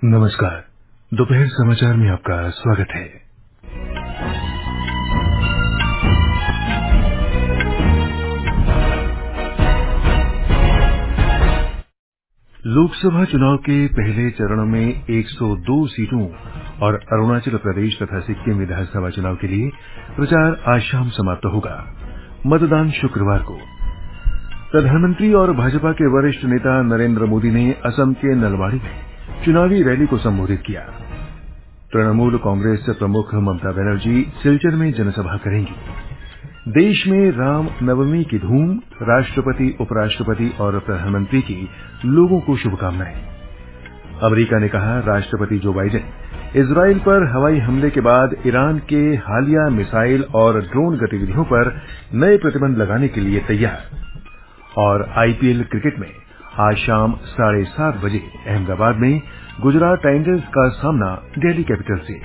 नमस्कार। दोपहर समाचार में आपका स्वागत है। लोकसभा चुनाव के पहले चरण में 102 सीटों और अरुणाचल प्रदेश तथा सिक्किम विधानसभा चुनाव के लिए प्रचार आज शाम समाप्त होगा। मतदान शुक्रवार को। प्रधानमंत्री और भाजपा के वरिष्ठ नेता नरेंद्र मोदी ने असम के नलबाड़ी में चुनावी रैली को संबोधित किया। तृणमूल कांग्रेस प्रमुख ममता बनर्जी सिलचर में जनसभा करेंगी। देश में राम नवमी की धूम, राष्ट्रपति, उपराष्ट्रपति और प्रधानमंत्री की लोगों को शुभकामनाएं। अमेरिका ने कहा, राष्ट्रपति जो बाइडेन इजराइल पर हवाई हमले के बाद ईरान के हालिया मिसाइल और ड्रोन गतिविधियों पर नए प्रतिबंध लगाने के लिए तैयार। और आईपीएल क्रिकेट में आज शाम 7:30 बजे अहमदाबाद में गुजरात टाइटंस का सामना दिल्ली कैपिटल से।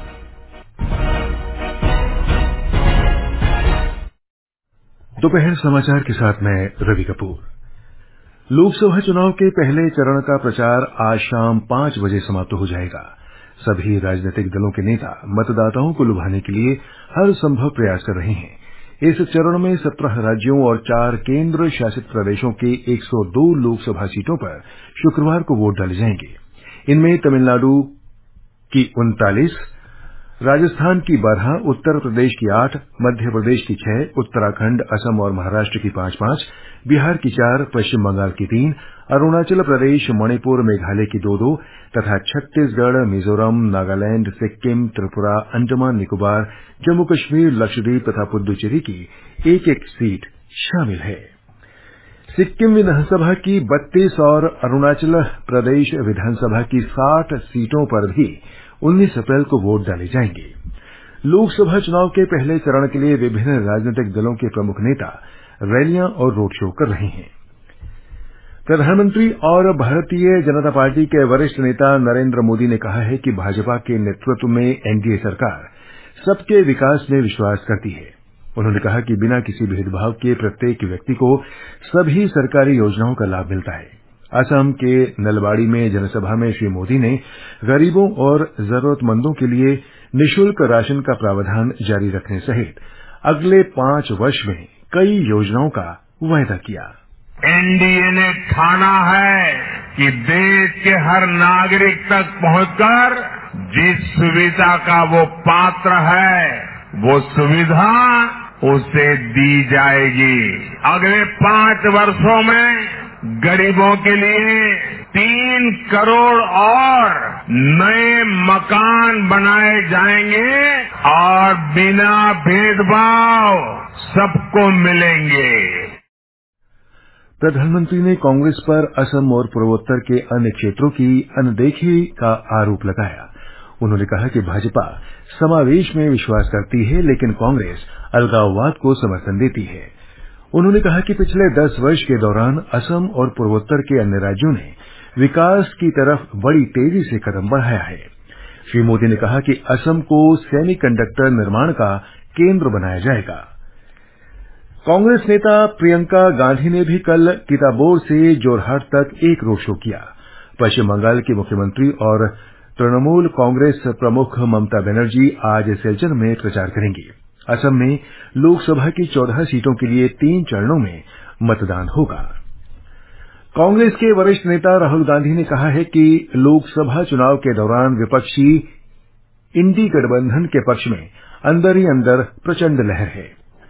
दोपहर समाचार के साथ मैं रवि कपूर। लोकसभा चुनाव के पहले चरण का प्रचार आज शाम 5 बजे समाप्त हो जाएगा। सभी राजनीतिक दलों के नेता मतदाताओं को लुभाने के लिए हर संभव प्रयास कर रहे हैं। इस चरण में 17 राज्यों और 4 केंद्र शासित प्रदेशों के 102 लोकसभा सीटों पर शुक्रवार को वोट डाले जाएंगे। इनमें तमिलनाडु की 39, राजस्थान की 12, उत्तर प्रदेश की 8, मध्य प्रदेश की 6, उत्तराखंड, असम और महाराष्ट्र की 5-5, बिहार की 4, पश्चिम बंगाल की 3, अरुणाचल प्रदेश, मणिपुर, मेघालय की 2-2 तथा छत्तीसगढ़, मिजोरम, नागालैंड, सिक्किम, त्रिपुरा, अंडमान निकोबार, जम्मू कश्मीर, लक्षद्वीप तथा पुद्दुचेरी की 1-1 सीट शामिल है। सिक्किम विधानसभा की 32 और अरुणाचल प्रदेश विधानसभा की 60 सीटों पर भी 19 अप्रैल को वोट डाले जाएंगे। लोकसभा चुनाव के पहले चरण के लिए विभिन्न राजनीतिक दलों के प्रमुख नेता रैलियां और रोड शो कर रहे हैं। प्रधानमंत्री और भारतीय जनता पार्टी के वरिष्ठ नेता नरेंद्र मोदी ने कहा है कि भाजपा के नेतृत्व में एनडीए सरकार सबके विकास में विश्वास करती है। उन्होंने कहा कि बिना किसी भेदभाव के प्रत्येक व्यक्ति को सभी सरकारी योजनाओं का लाभ मिलता है। असम के नलबाड़ी में जनसभा में श्री मोदी ने गरीबों और जरूरतमंदों के लिए निःशुल्क राशन का प्रावधान जारी रखने सहित अगले 5 वर्ष में कई योजनाओं का वायदा किया। एनडीए ने ठाना है कि देश के हर नागरिक तक पहुंचकर जिस सुविधा का वो पात्र है, वो सुविधा उसे दी जाएगी। अगले 5 वर्षों में गरीबों के लिए 3 करोड़ और नए मकान बनाए जाएंगे और बिना भेदभाव सबको मिलेंगे। प्रधानमंत्री ने कांग्रेस पर असम और पूर्वोत्तर के अन्य क्षेत्रों की अनदेखी का आरोप लगाया। उन्होंने कहा कि भाजपा समावेश में विश्वास करती है, लेकिन कांग्रेस अलगाववाद को समर्थन देती है। उन्होंने कहा कि पिछले 10 वर्ष के दौरान असम और पूर्वोत्तर के अन्य राज्यों ने विकास की तरफ बड़ी तेजी से कदम बढ़ाया है। श्री मोदी ने कहा कि असम को सेमीकंडक्टर निर्माण का केंद्र बनाया जाएगा। कांग्रेस नेता प्रियंका गांधी ने भी कल किताबोर से जोरहाट तक एक रोड शो किया। पश्चिम बंगाल के मुख्यमंत्री और तृणमूल कांग्रेस प्रमुख ममता बनर्जी आज सिलचर में प्रचार करेंगी। असम में लोकसभा की 14 सीटों के लिए 3 चरणों में मतदान होगा। कांग्रेस के वरिष्ठ नेता राहुल गांधी ने कहा है कि लोकसभा चुनाव के दौरान विपक्षी इंडी गठबंधन के पक्ष में अंदर ही अंदर प्रचंड लहर है।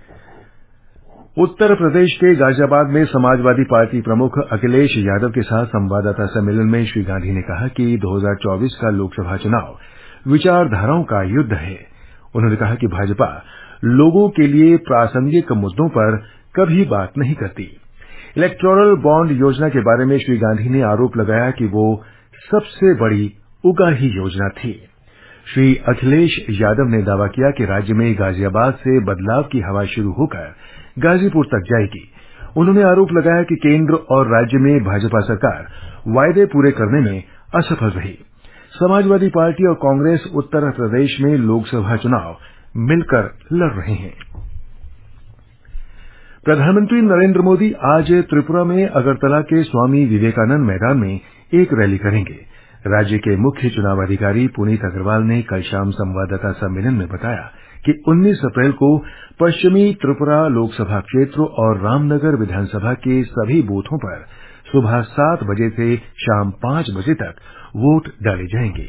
उत्तर प्रदेश के गाजियाबाद में समाजवादी पार्टी प्रमुख अखिलेश यादव के साथ संवाददाता सम्मेलन में श्री गांधी ने कहा कि 2024 का लोकसभा चुनाव विचारधाराओं का युद्ध है। उन्होंने कहा कि भाजपा लोगों के लिए प्रासंगिक मुद्दों पर कभी बात नहीं करती। इलेक्टोरल बॉन्ड योजना के बारे में श्री गांधी ने आरोप लगाया कि वो सबसे बड़ी उगाही योजना थी। श्री अखिलेश यादव ने दावा किया कि राज्य में गाजियाबाद से बदलाव की हवा शुरू होकर गाजीपुर तक जाएगी। उन्होंने आरोप लगाया कि केंद्र और राज्य में भाजपा सरकार वायदे पूरे करने में असफल रही। समाजवादी पार्टी और कांग्रेस उत्तर प्रदेश में लोकसभा चुनाव मिलकर लड़ रहे हैं। प्रधानमंत्री नरेंद्र मोदी आज त्रिपुरा में अगरतला के स्वामी विवेकानंद मैदान में एक रैली करेंगे। राज्य के मुख्य चुनाव अधिकारी पुनीत अग्रवाल ने कल शाम संवाददाता सम्मेलन में बताया कि 19 अप्रैल को पश्चिमी त्रिपुरा लोकसभा क्षेत्र और रामनगर विधानसभा के सभी बूथों पर सुबह 7 बजे से शाम 5 बजे तक वोट डाले जाएंगे।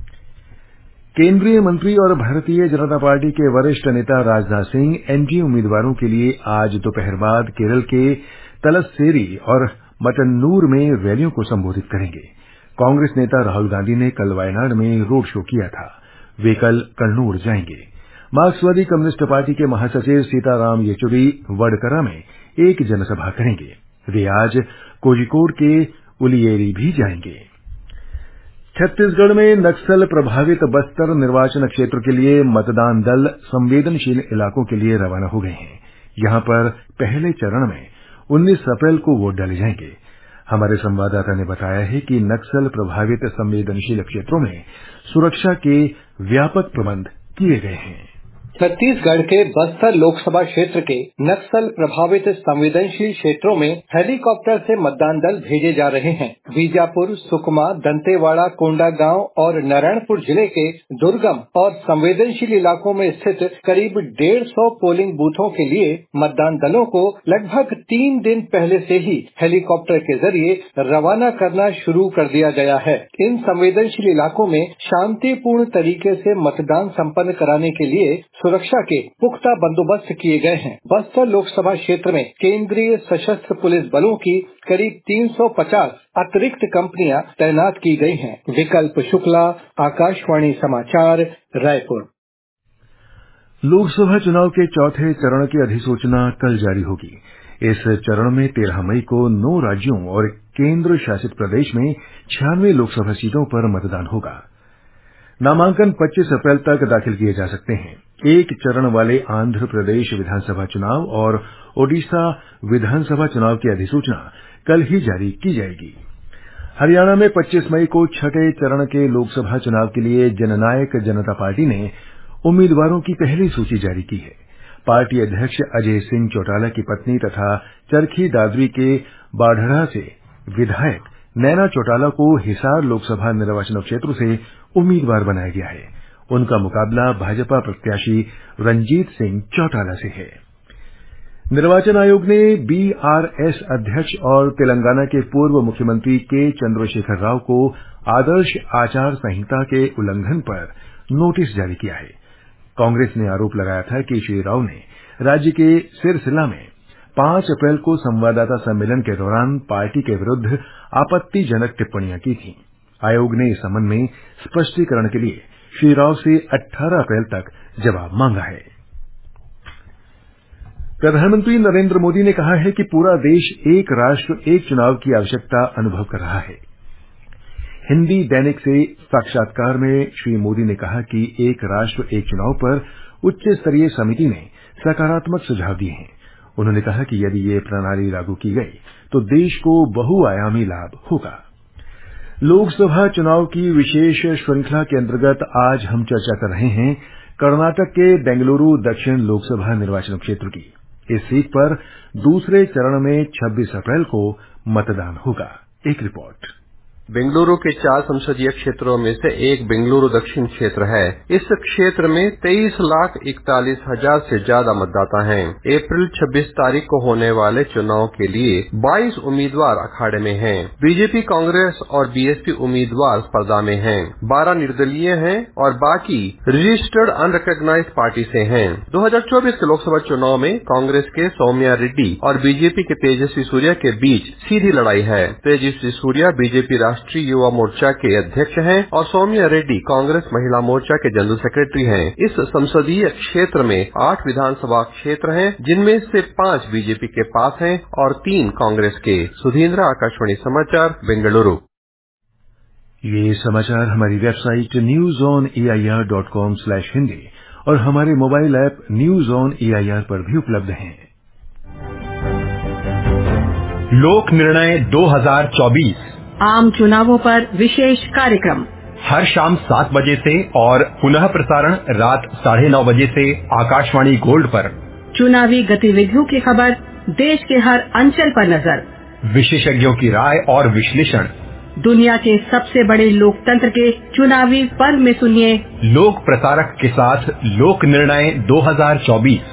केंद्रीय मंत्री और भारतीय जनता पार्टी के वरिष्ठ नेता राजनाथ सिंह एनडीए उम्मीदवारों के लिए आज दोपहर बाद केरल के तलस्सेरी और मटन्नूर में रैलियों को संबोधित करेंगे। कांग्रेस नेता राहुल गांधी ने कल वायनाड में रोड शो किया था। वे कल कन्नूर जाएंगे। मार्क्सवादी कम्युनिस्ट पार्टी के महासचिव सीताराम येचुरी वडकरा में एक जनसभा करेंगे। वे आज कोझिकोड के उलियेरी भी जाएंगे। छत्तीसगढ़ में नक्सल प्रभावित बस्तर निर्वाचन क्षेत्र के लिए मतदान दल संवेदनशील इलाकों के लिए रवाना हो गए हैं। यहां पर पहले चरण में 19 अप्रैल को वोट डाले जाएंगे। हमारे संवाददाता ने बताया है कि नक्सल प्रभावित संवेदनशील क्षेत्रों में सुरक्षा के व्यापक प्रबंध किए गए हैं। छत्तीसगढ़ के बस्तर लोकसभा क्षेत्र के नक्सल प्रभावित संवेदनशील क्षेत्रों में हेलीकॉप्टर से मतदान दल भेजे जा रहे हैं। बीजापुर, सुकमा, दंतेवाड़ा, कोंडागांव और नारायणपुर जिले के दुर्गम और संवेदनशील इलाकों में स्थित करीब 150 पोलिंग बूथों के लिए मतदान दलों को लगभग 3 दिन पहले से ही हेलीकॉप्टर के जरिए रवाना करना शुरू कर दिया गया है। इन संवेदनशील इलाकों में शांतिपूर्ण तरीके से मतदान संपन्न कराने के लिए सुरक्षा के पुख्ता बंदोबस्त किए गए हैं। बस्तर लोकसभा क्षेत्र में केंद्रीय सशस्त्र पुलिस बलों की करीब 350 अतिरिक्त कंपनियां तैनात की गई हैं। विकल्प शुक्ला, आकाशवाणी समाचार, रायपुर। लोकसभा चुनाव के चौथे चरण की अधिसूचना कल जारी होगी। इस चरण में 13 मई को 9 राज्यों और केंद्र शासित प्रदेश में 96 लोकसभा सीटों पर मतदान होगा। नामांकन 25 अप्रैल तक दाखिल किए जा सकते हैं। एक चरण वाले आंध्र प्रदेश विधानसभा चुनाव और ओडिशा विधानसभा चुनाव की अधिसूचना कल ही जारी की जाएगी। हरियाणा में 25 मई को छठे चरण के लोकसभा चुनाव के लिए जननायक जनता पार्टी ने उम्मीदवारों की पहली सूची जारी की है। पार्टी अध्यक्ष अजय सिंह चौटाला की पत्नी तथा चरखी दादरी के बाढ़ड़ा से विधायक नैना चौटाला को हिसार लोकसभा निर्वाचन क्षेत्र से उम्मीदवार बनाया गया है। उनका मुकाबला भाजपा प्रत्याशी रंजीत सिंह चौटाला से है। निर्वाचन आयोग ने बीआरएस अध्यक्ष और तेलंगाना के पूर्व मुख्यमंत्री के चंद्रशेखर राव को आदर्श आचार संहिता के उल्लंघन पर नोटिस जारी किया है। कांग्रेस ने आरोप लगाया था कि श्री राव ने राज्य के सिरसिला में 5 अप्रैल को संवाददाता सम्मेलन के दौरान पार्टी के विरुद्ध आपत्तिजनक टिप्पणियां की थीं। आयोग ने इस संबंध में स्पष्टीकरण के लिए श्री राव से 18 अप्रैल तक जवाब मांगा है। प्रधानमंत्री नरेंद्र मोदी ने कहा है कि पूरा देश एक राष्ट्र एक चुनाव की आवश्यकता अनुभव कर रहा है। हिंदी दैनिक से साक्षात्कार में श्री मोदी ने कहा कि एक राष्ट्र एक चुनाव पर उच्च स्तरीय समिति ने सकारात्मक सुझाव दिए हैं। उन्होंने कहा कि यदि ये प्रणाली लागू की गई तो देश को बहुआयामी लाभ होगा। लोकसभा चुनाव की विशेष श्रृंखला के अंतर्गत आज हम चर्चा कर रहे हैं कर्नाटक के बेंगलुरु दक्षिण लोकसभा निर्वाचन क्षेत्र की। इस सीट पर दूसरे चरण में 26 अप्रैल को मतदान होगा। एक रिपोर्ट। बेंगलुरु के 4 संसदीय क्षेत्रों में से एक बेंगलुरु दक्षिण क्षेत्र है। इस क्षेत्र में 23,41,000 से ज्यादा मतदाता हैं। अप्रैल 26 तारीख को होने वाले चुनाव के लिए 22 उम्मीदवार अखाड़े में हैं। बीजेपी, कांग्रेस और बीएसपी उम्मीदवार स्पर्धा में हैं। 12 निर्दलीय हैं और बाकी रजिस्टर्ड अनरिकॉग्नाइज्ड पार्टी से हैं। 2024 के लोकसभा चुनाव में कांग्रेस के सौम्या रेड्डी और बीजेपी के तेजस्वी सूर्या के बीच सीधी लड़ाई है। तेजस्वी सूर्या बीजेपी राष्ट्रीय युवा मोर्चा के अध्यक्ष हैं और सौम्या रेड्डी कांग्रेस महिला मोर्चा के जनरल सेक्रेटरी हैं। इस संसदीय क्षेत्र में 8 विधानसभा क्षेत्र हैं, जिनमें से 5 बीजेपी के पास हैं और 3 कांग्रेस के। सुधींद्र, आकाशवाणी समाचार, बेंगलुरु। ये समाचार हमारी वेबसाइट newsonair.com/hindi और हमारे mobile app news on AIR पर भी उपलब्ध हैं। लोक निर्णय 2024 आम चुनावों पर विशेष कार्यक्रम हर शाम 7 बजे से और पुनः प्रसारण रात 9:30 बजे से आकाशवाणी गोल्ड पर। चुनावी गतिविधियों की खबर, देश के हर अंचल पर नजर, विशेषज्ञों की राय और विश्लेषण, दुनिया के सबसे बड़े लोकतंत्र के चुनावी पर्व में सुनिए लोक प्रसारक के साथ लोक निर्णय 2024।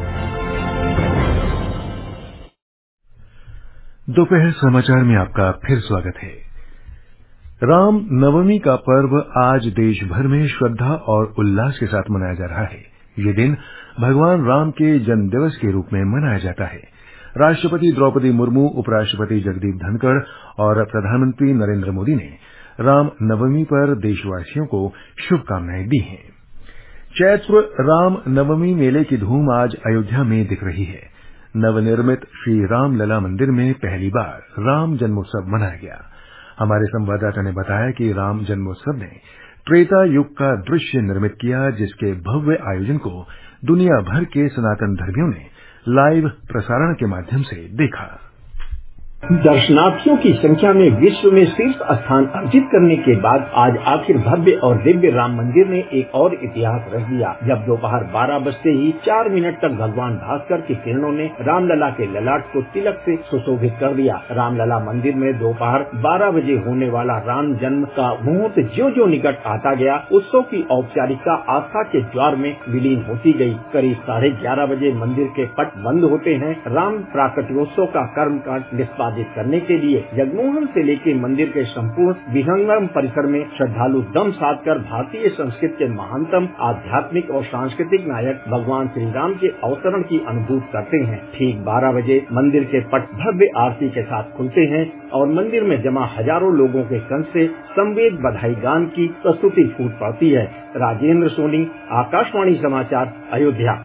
दोपहर समाचार में आपका फिर स्वागत है। राम नवमी का पर्व आज देश भर में श्रद्धा और उल्लास के साथ मनाया जा रहा है। ये दिन भगवान राम के जन्म दिवस के रूप में मनाया जाता है। राष्ट्रपति द्रौपदी मुर्मू, उपराष्ट्रपति जगदीप धनखड़ और प्रधानमंत्री नरेंद्र मोदी ने राम नवमी पर देशवासियों को शुभकामनाएं दी हैं। चैत्र राम नवमी मेले की धूम आज अयोध्या में दिख रही है। नवनिर्मित श्री रामलला मंदिर में पहली बार राम जन्मोत्सव मनाया गया। हमारे संवाददाता ने बताया कि राम जन्मोत्सव ने त्रेता युग का दृश्य निर्मित किया, जिसके भव्य आयोजन को दुनिया भर के सनातन धर्मियों ने लाइव प्रसारण के माध्यम से देखा। दर्शनार्थियों की संख्या में विश्व में शीर्ष स्थान अर्जित करने के बाद आज आखिर भव्य और दिव्य राम मंदिर ने एक और इतिहास रच दिया, जब दोपहर 12 बजते ही 4 मिनट तक भगवान भास्कर की किरणों ने रामलला के ललाट को तिलक से सुशोभित कर दिया। रामलला मंदिर में दोपहर 12 बजे होने वाला राम जन्म का मुहूर्त ज्यों निकट आता गया, उत्सव की औपचारिकता आस्था के ज्वार में विलीन होती गई। करीब 11:30 बजे मंदिर के पट बंद होते हैं। राम प्राकट्योत्सव का कर्मकांड निष्पादित करने के लिए जगमोहन से लेकर मंदिर के संपूर्ण विहंगम परिसर में श्रद्धालु दम साध कर भारतीय संस्कृति के महानतम आध्यात्मिक और सांस्कृतिक नायक भगवान श्री राम के अवतरण की अनुभूति करते हैं। ठीक 12 बजे मंदिर के पट भव्य आरती के साथ खुलते हैं और मंदिर में जमा हजारों लोगों के कंठ से समवेत बधाई गान की प्रस्तुति फूट पड़ती है। राजेंद्र सोनी, आकाशवाणी समाचार, अयोध्या।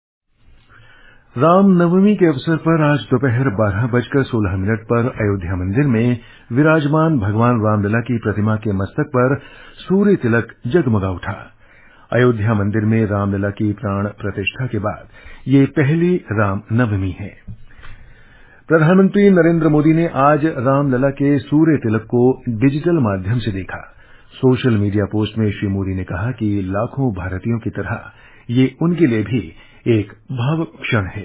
राम नवमी के अवसर पर आज दोपहर 12:16 पर अयोध्या मंदिर में विराजमान भगवान रामलला की प्रतिमा के मस्तक पर सूर्य तिलक जगमगा उठा। अयोध्या मंदिर में रामलला की प्राण प्रतिष्ठा के बाद ये पहली राम नवमी है। प्रधानमंत्री नरेंद्र मोदी ने आज रामलला के सूर्य तिलक को डिजिटल माध्यम से देखा। सोशल मीडिया पोस्ट में श्री मोदी ने कहा कि लाखों भारतीयों की तरह ये उनके लिए भी एक भावुक क्षण है।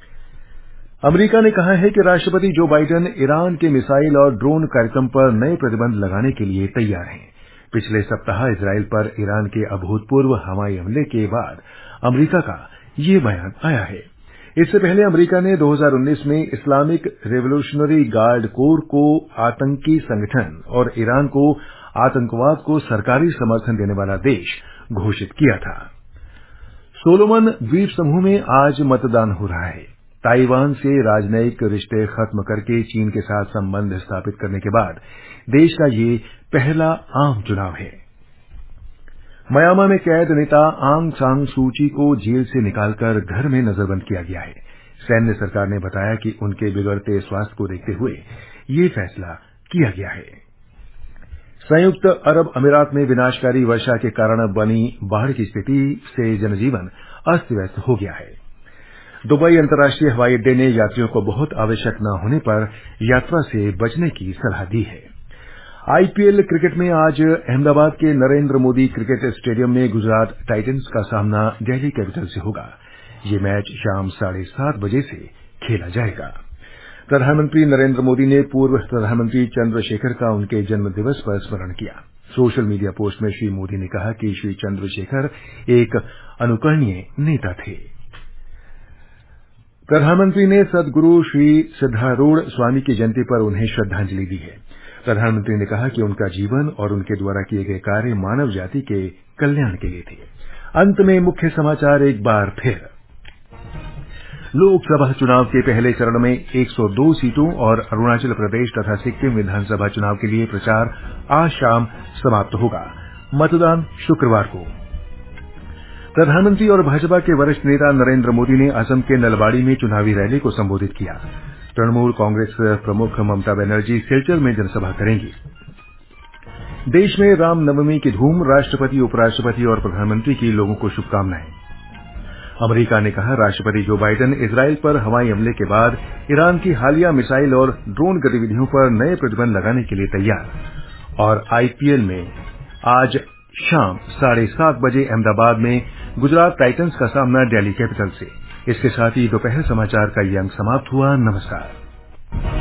अमेरिका ने कहा है कि राष्ट्रपति जो बाइडेन ईरान के मिसाइल और ड्रोन कार्यक्रम पर नए प्रतिबंध लगाने के लिए तैयार हैं। पिछले सप्ताह इजराइल पर ईरान के अभूतपूर्व हवाई हमले के बाद अमेरिका का ये बयान आया है। इससे पहले अमेरिका ने 2019 में इस्लामिक रेवोल्यूशनरी गार्ड कोर को आतंकी संगठन और ईरान को आतंकवाद को सरकारी समर्थन देने वाला देश घोषित किया था। सोलोमन द्वीप समूह में आज मतदान हो रहा है। ताइवान से राजनयिक रिश्ते खत्म करके चीन के साथ संबंध स्थापित करने के बाद देश का ये पहला आम चुनाव है। म्यांमार में कैद नेता आंग सान सू की को जेल से निकालकर घर में नजरबंद किया गया है। सैन्य सरकार ने बताया कि उनके बिगड़ते स्वास्थ्य को देखते हुए ये फैसला किया गया है। संयुक्त अरब अमीरात में विनाशकारी वर्षा के कारण बनी बाढ़ की स्थिति से जनजीवन अस्त व्यस्त हो गया है। दुबई अंतर्राष्ट्रीय हवाई अड्डे ने यात्रियों को बहुत आवश्यक न होने पर यात्रा से बचने की सलाह दी है। आईपीएल क्रिकेट में आज अहमदाबाद के नरेंद्र मोदी क्रिकेट स्टेडियम में गुजरात टाइटंस का सामना दिल्ली कैपिटल से होगा। ये मैच शाम 7:30 बजे से खेला जाएगा। प्रधानमंत्री नरेंद्र मोदी ने पूर्व प्रधानमंत्री चंद्रशेखर का उनके जन्म दिवस पर स्मरण किया। सोशल मीडिया पोस्ट में श्री मोदी ने कहा कि श्री चंद्रशेखर एक अनुकरणीय नेता थे। प्रधानमंत्री ने सद्गुरु श्री सिद्धारूढ़ स्वामी की जयंती पर उन्हें श्रद्धांजलि दी है। प्रधानमंत्री ने कहा कि उनका जीवन और उनके द्वारा किए गए कार्य मानव जाति के कल्याण के लिए थे। अंत में मुख्य समाचार एक बार फिर। लोकसभा चुनाव के पहले चरण में 102 सीटों और अरुणाचल प्रदेश तथा सिक्किम विधानसभा चुनाव के लिए प्रचार आज शाम समाप्त होगा। मतदान शुक्रवार को। प्रधानमंत्री और भाजपा के वरिष्ठ नेता नरेंद्र मोदी ने असम के नलबाड़ी में चुनावी रैली को संबोधित किया। तृणमूल कांग्रेस प्रमुख ममता बनर्जी सिलचर में जनसभा करेंगी। देश में रामनवमी की धूम, राष्ट्रपति, उपराष्ट्रपति और प्रधानमंत्री की लोगों को शुभकामनाएं। अमेरिका ने कहा राष्ट्रपति जो बाइडेन इजराइल पर हवाई हमले के बाद ईरान की हालिया मिसाइल और ड्रोन गतिविधियों पर नए प्रतिबंध लगाने के लिए तैयार। और आईपीएल में आज शाम 7:30 बजे अहमदाबाद में गुजरात टाइटंस का सामना दिल्ली कैपिटल से। इसके साथ ही दोपहर समाचार का ये अंक समाप्त हुआ। नमस्कार।